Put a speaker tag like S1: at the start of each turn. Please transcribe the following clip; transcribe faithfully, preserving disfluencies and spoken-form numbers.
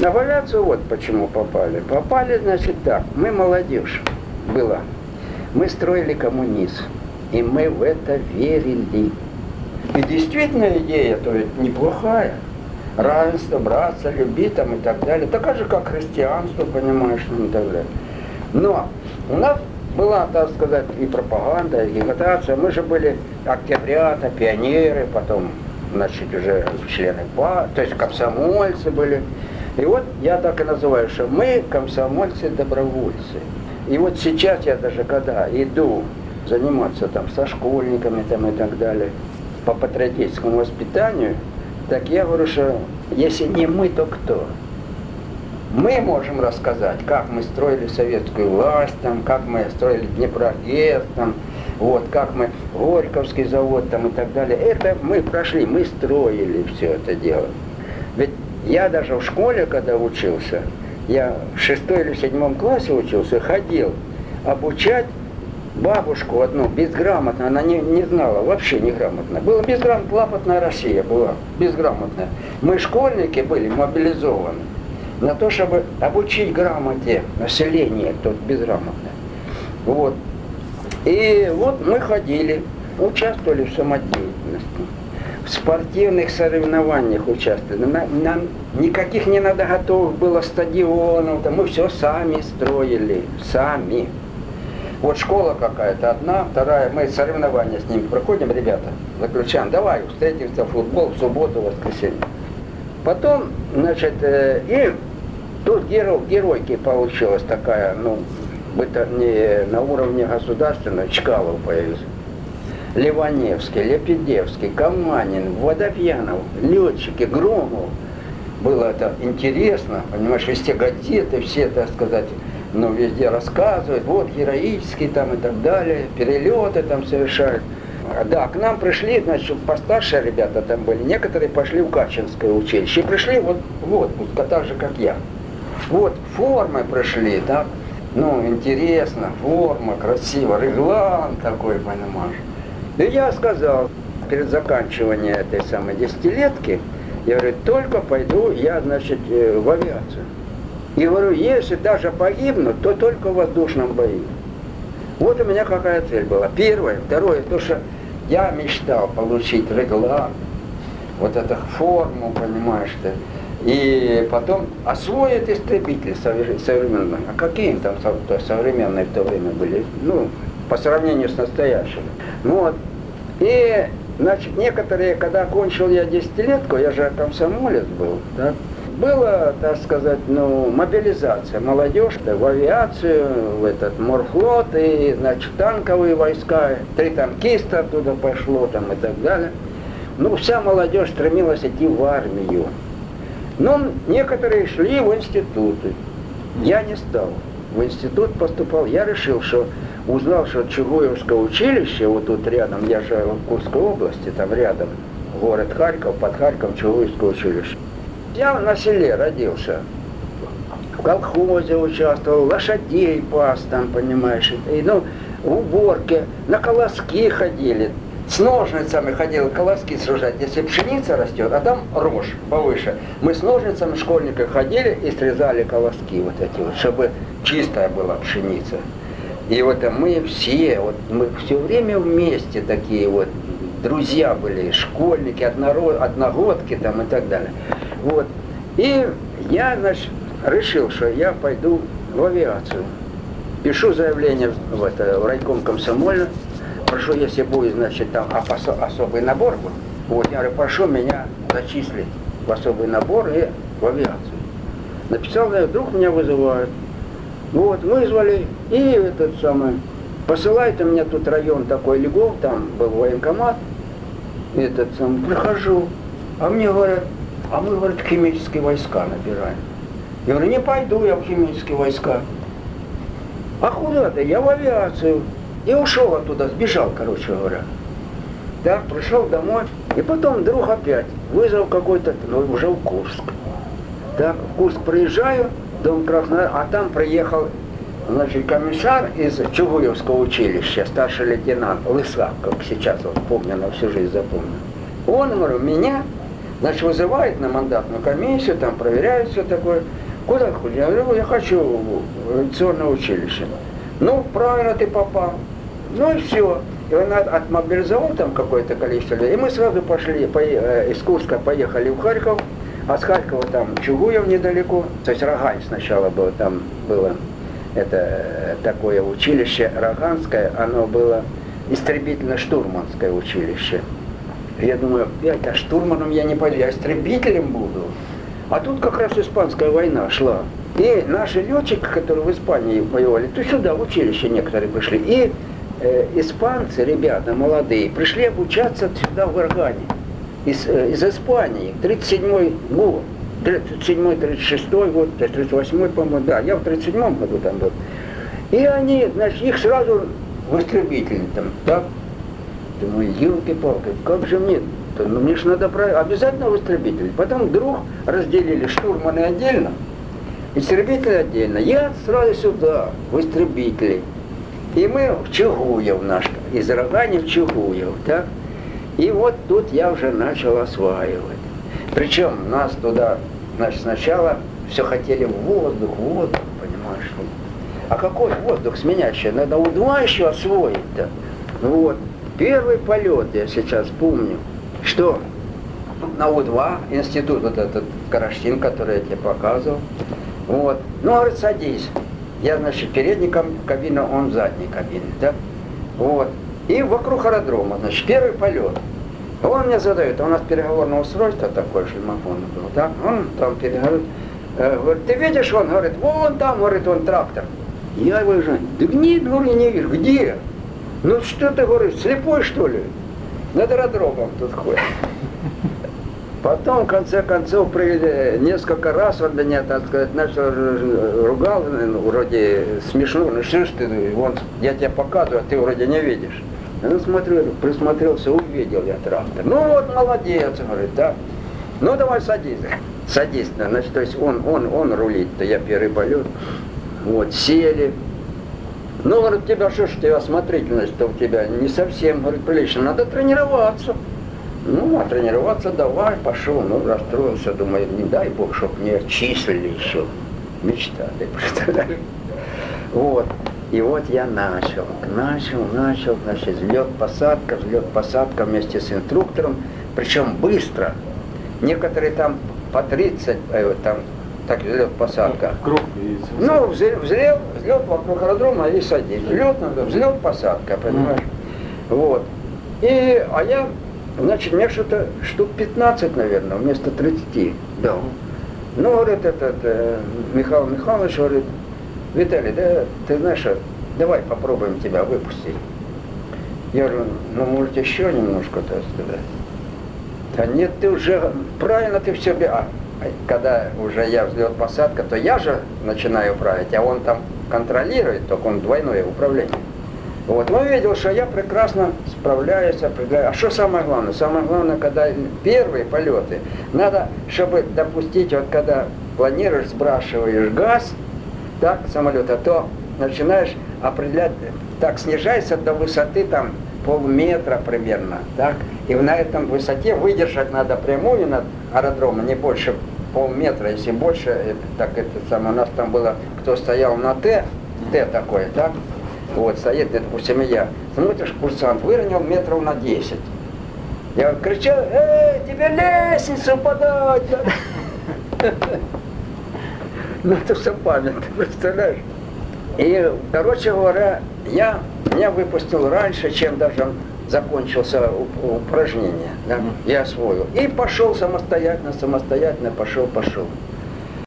S1: На в авиацию вот почему попали. Попали, значит, так. Мы молодежь была. Мы строили коммунизм. И мы в это верили. И действительно идея, то есть неплохая. Равенство, братство, любить там и так далее. Такая же, как христианство, понимаешь, и так далее. Но у нас была, так сказать, и пропаганда, и агитация. Мы же были октябрята, пионеры, потом, значит, уже члены ПА, то есть комсомольцы были. И вот я так и называю, что мы комсомольцы-добровольцы. И вот сейчас я даже когда иду заниматься там со школьниками там и так далее, по патриотическому воспитанию, так я говорю, что если не мы, то кто? Мы можем рассказать, как мы строили советскую власть, там, как мы строили Днепрогэс, там, вот, как мы Горьковский завод там, и так далее. Это мы прошли, мы строили все это дело. Ведь я даже в школе, когда учился, я в шестой или седьмом классе учился, ходил обучать бабушку одну, безграмотно, она не, не знала, вообще неграмотно. Была безграмотная, лапотная Россия была, безграмотная. Мы, школьники, были мобилизованы на то, чтобы обучить грамоте население, тут безграмотное. Вот. И вот мы ходили, участвовали в самодеятельности, в спортивных соревнованиях участвовали. Нам, нам никаких не надо готовых было стадионов, там мы все сами строили, сами. Вот школа какая-то одна, вторая, мы соревнования с ними проходим, ребята, заключаем, давай встретимся в футбол в субботу, в воскресенье. Потом, значит, э, и тут герой, геройки получилась такая, ну, это не на уровне государственного, Чкалов появился. Ливаневский, Лепедевский, Каманин, Водопьянов, летчики, Громов. Было это интересно, понимаешь, везде газеты, все, так сказать, ну, везде рассказывают, вот, героические там и так далее, перелеты там совершают. Да, к нам пришли, значит, постарше ребята там были, некоторые пошли в Качинское училище, и пришли вот в отпуск, так же, как я. Вот, формы пришли, так, ну, интересно, форма, красиво, реглан такой, понимаешь. И я сказал, перед заканчиванием этой самой десятилетки, я говорю, только пойду я, значит, в авиацию. И говорю, если даже погибну, то только в воздушном бою. Вот у меня какая цель была. Первое. Второе, то, что я мечтал получить реглан, вот эту форму, понимаешь ты, и потом освоить истребители современные. А какие там современные в то время были? Ну, по сравнению с настоящими. Ну вот. И, значит, некоторые, когда кончил я десятилетку, я же комсомолец был, да, была, так сказать, ну, мобилизация. Молодежь в авиацию, в этот морфлот, и, значит, танковые войска, три танкиста оттуда пошло, там, и так далее. Ну, вся молодежь стремилась идти в армию. Но некоторые шли в институты. Я не стал. В институт поступал. Я решил, что узнал, что Чугуевское училище, вот тут рядом, я же в Курской области, там рядом, город Харьков, под Харьковом Чугуевское училище. Я на селе родился, в колхозе участвовал, лошадей пас там, понимаешь, и, ну, в уборке, на колоски ходили, с ножницами ходили колоски срезать, если пшеница растет, а там рожь повыше. Мы с ножницами школьника ходили и срезали колоски вот эти вот, чтобы чистая была пшеница. И вот мы все, вот мы все время вместе такие вот, друзья были, школьники, однород, одногодки там и так далее. Вот. И я, значит, решил, что я пойду в авиацию. Пишу заявление в, это, в райком комсомольно. Прошу, если будет, значит, там особый набор был. Вот, я говорю, прошу меня зачислить в особый набор и в авиацию. Написал, да, вдруг меня вызывают. Вот, вызвали, и этот самый, посылает у меня тут район такой Льгов, там был военкомат. Этот самый, прихожу, а мне говорят, а мы, говорят, химические войска набираем. Я говорю, не пойду я в химические войска. А куда-то? Я в авиацию. И ушел оттуда, сбежал, короче говоря. Да, пришел домой. И потом вдруг опять вызов какой-то, ну, уже в Курск. Так, в Курск приезжаю, дом Краснодар, а там приехал, значит, комиссар из Чугуевского училища, старший лейтенант Лысак, как сейчас, вот помню, на всю жизнь запомнил. Он, говорю, меня Значит, вызывает на мандатную комиссию, там проверяют все такое. Куда хочешь? Я говорю, я хочу в авиационное училище. Ну, правильно ты попал. Ну и все. И он отмобилизовал там какое-то количество людей. И мы сразу пошли, по, из Курска поехали в Харьков, а с Харькова там Чугуев недалеко. То есть Рогань сначала было, там было это такое училище Роганское, оно было истребительно-штурманское училище. И я думаю, а штурманом я не пойду, я истребителем буду. А тут как раз испанская война шла. И наши летчики, которые в Испании воевали, то сюда в училище некоторые пришли. И э, испанцы, ребята молодые, пришли обучаться сюда в Аргане. Из, э, из Испании, тридцать седьмой год. тридцать седьмой тридцать шестой год, тридцать восьмой, по-моему, да, я в тридцать седьмом году там был. И они, значит, их сразу в истребители там, так. Думаю, елки-палки, как же мне? Ну мне же надо про... обязательно в истребитель. Потом вдруг разделили штурманы отдельно, истребители отдельно. Я сразу сюда, в истребители. И мы в Чугуев наш, из Рогани в Чугуев, так? И вот тут я уже начал осваивать. Причем нас туда, значит, сначала все хотели в воздух, воздух, понимаешь? А какой воздух сменяющий? Надо У два еще освоить-то. Вот. Первый полет, я сейчас помню, что на У два, институт вот этот Караштин, который я тебе показывал, вот, ну, говорит, садись. Я, значит, в передней кабине, он в задней кабине, да, вот. И вокруг аэродрома, значит, первый полет. Он мне задает, а у нас переговорное устройство такое, шлемофон был, да, он там переговорит, э, говорит, ты видишь, он говорит, вон там, говорит, он трактор. Я его же, да нет, говорю, не вижу, где? Ну что ты говоришь, слепой что ли? Над аэродромом тут ходит. Потом, в конце концов, при, несколько раз он меня, так сказать, начал ругал, ну, вроде смешно, ну что ж ты, вон, я тебе показываю, а ты вроде не видишь. Я смотрю, присмотрелся, увидел я трактор. Ну вот, молодец, говорит, да. Ну давай садись. Садись, значит, то есть он, он, он рулит-то, я первый полет. Вот, сели. Ну, говорит, у тебя что ж, у тебя осмотрительность-то у тебя не совсем, говорит, прилично, надо тренироваться. Ну, а тренироваться давай, пошел, ну, расстроился, думаю, не дай бог, чтоб мне числили еще. Мечта, ты представляешь? Вот, и вот я начал, начал, начал, значит, взлет-посадка, взлет-посадка вместе с инструктором, причем быстро. Некоторые там по тридцать, э, там, так, взлет-посадка.
S2: Круг.
S1: Ну, взлет, взлет, взлет вокруг аэродрома и садись. Взлет надо, взлет-посадка, понимаешь? Mm. Вот. И, а я, значит, мне что-то штук пятнадцать, наверное, вместо тридцати дал. Ну, говорит, этот, э, Михаил Михайлович, говорит, Виталий, да, ты знаешь, давай попробуем тебя выпустить. Я говорю, ну, может, еще немножко, так сказать. Да нет, ты уже, правильно ты все... А, когда уже я взлет-посадка, то я же начинаю править, а он там контролирует, только он двойное управление. Вот, он видел, что я прекрасно справляюсь, определяю. А что самое главное? Самое главное, когда первые полеты, надо, чтобы допустить, вот когда планируешь, сбрасываешь газ, так, самолета, то начинаешь определять, так, снижается до высоты там полметра примерно, так, и на этом высоте выдержать надо прямую над аэродромом, не больше полметра, если больше, это, так, это самое, у нас там было, кто стоял на Т, Т такой, так, вот, стоит, допустим, я, смотришь, курсант выровнял метров на десять. Я кричал, эй, тебе лестницу подать! Ну, это все память, ты представляешь? И, короче говоря, я, меня выпустил раньше, чем даже закончился упражнение, да? Я освоил. И пошел самостоятельно, самостоятельно, пошел, пошел.